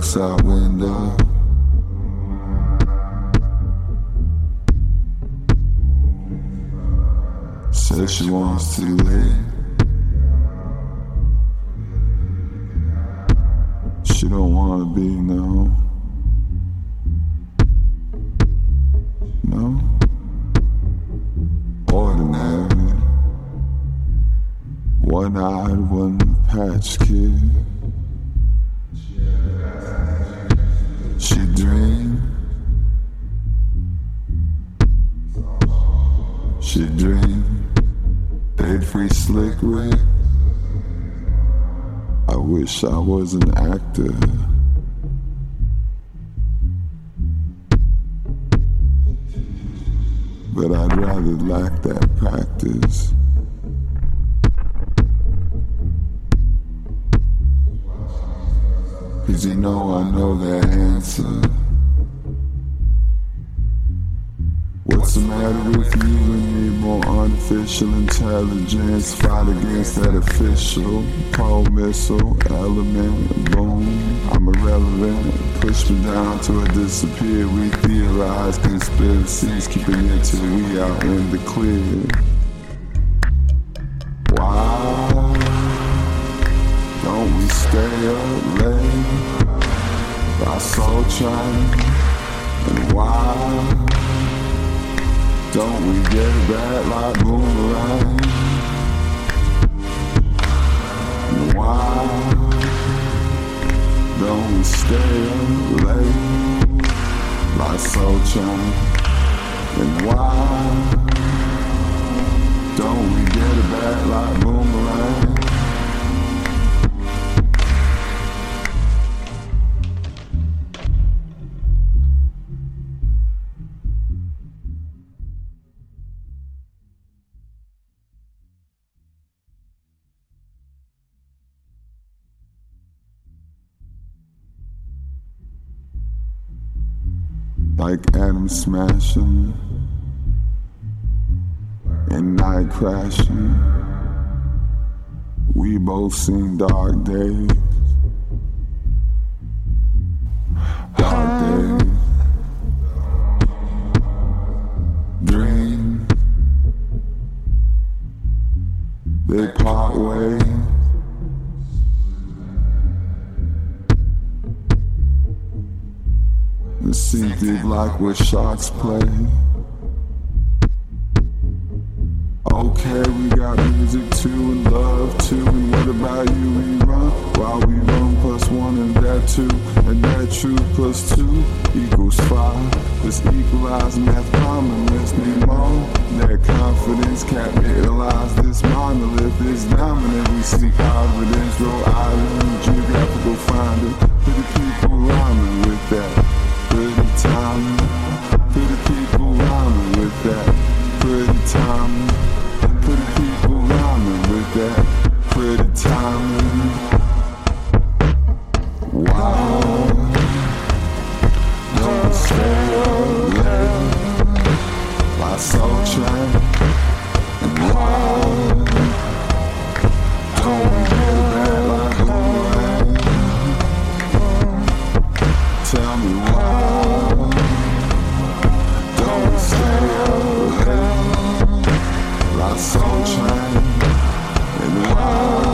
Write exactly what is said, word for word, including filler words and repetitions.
looks out window. Says she wants to leave. She don't wanna be no. No. Ordinary. One-eyed, one-patch kid. She dreamed. She dreamed they'd free Slick Rick. I wish I was an actor. But I'd rather lack that practice. Cause you know I know that answer. What's the matter with you? We need more artificial intelligence. Fight against that official pole missile element. Boom, I'm irrelevant. Push me down till I disappear. We theorize conspiracies, keeping it till we out in the clear. Why don't we stay up late? Our soul trying. And why don't we get it back like boomerang? And why don't we stay up late like Soul Train? And why don't we get it back like boomerang? Like Adam smashing and night crashing. We both seen dark days. Dark days. Dreams. They part ways. The sea deep like where sharks play. Okay, we got music too and love too. And what about you? We run while we run plus one and that two. And that truth plus two equals five. This equalize math commonless. Need more. That confidence capitalize this monolith is dominant. We seek confidence, Rhode Island, geographical finding. Pretty people rhyming with that. Pretty timing, pretty people rhyming with that. Pretty timing, pretty people rhyming with that. Pretty timing. Wow, don't stay up late like Soul Train. And why don't we get it back like boomerang? Tell me why. Stay up late, like Soul Train, and why?